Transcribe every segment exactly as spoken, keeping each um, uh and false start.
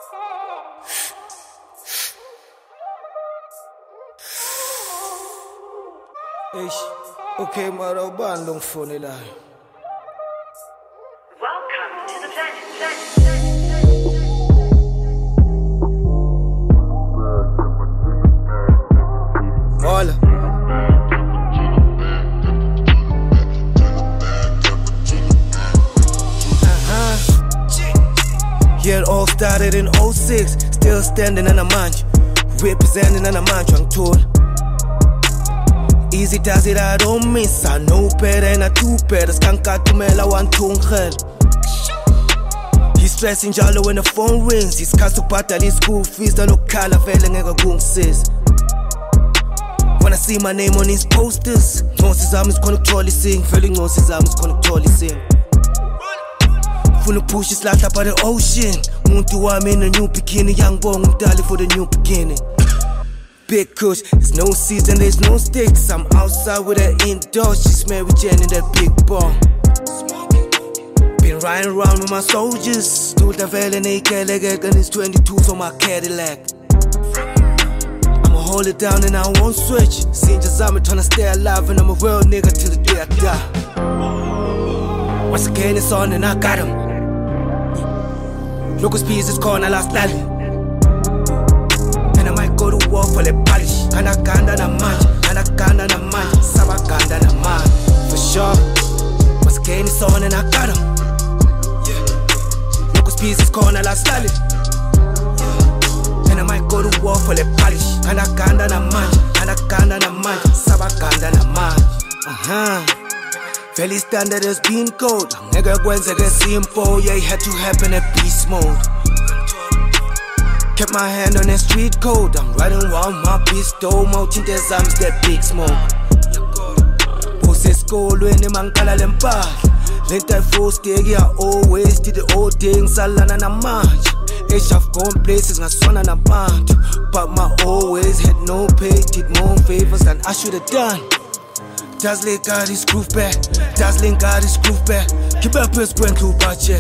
Eish, okay mara ubani lo ngifonelayo. Welcome to the planet. Hola. Uh-huh. Yeah, it all started in oh six. Still standing in a manch, representing in a manch, I'm told. Easy does it, I don't miss. I know better and I do better. Skanka tumela one tongue hell. He's stressing jalo when the phone rings. He's cast to battle his school fees. Don't look color failing a gung says. When I see my name on his posters, Noses arm is controlling sing. Feeling noses arm is controlling sing. Funa push his life up by the ocean. Muntu I'm in a new bikini. Young boy, I'm darling for the new beginning. Big kush, there's no season, there's no sticks. I'm outside with her indoors. She's married Jen in that big ball. Been riding around with my soldiers. Still the valley naked leg and it's twenty-two for my Cadillac. I'ma hold it down and I won't switch. Seen just I'm trying to stay alive and I'm a real nigga till the day I die. Once again it's on and I got him. Locust peas is corner last rally. And I might go to war for the polish. Anakanda na manch, anakanda na manch, sabakanda na manch. For sure, once again it's on and I got him. Locust peas is corner last rally. And I might go to war for the polish. Anakanda na manch, anakanda na manch, sabakanda na manch. Uh-huh. Fairly standard has been cold. Nigga kwenzeke simple, yeah, it had to happen at beast mode. Kept my hand on that street code. I'm riding around my pistol, mountain there's arms that big smoke. Pose school when the man kala lempa. Lent I full steg, I always did the old things, salana na manch. Age of gone places, na swana na band. But my always had no pay, did more favors than I should have done. Dazzling got his groove back, dazzling got his groove back. Keep up his grand to budget.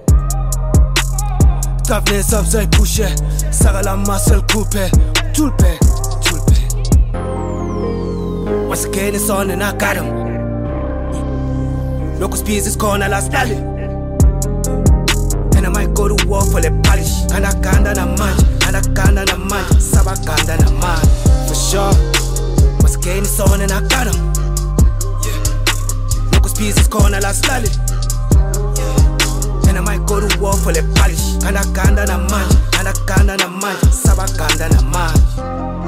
Toughness upside push it. Sagala muscle coupe. Tulpe, tulpe. Once again it's on and I got him. Locust peas is corner last rally. And I might go to war for the polish. Anakanda na manch, anakanda na manch, sabakanda na manch. For sure. Once again it's on and I got him. Locust peas is corner last rally. And I might go to war for the polish. Anakanda na manch, anakanda na manch, sabakanda na manch.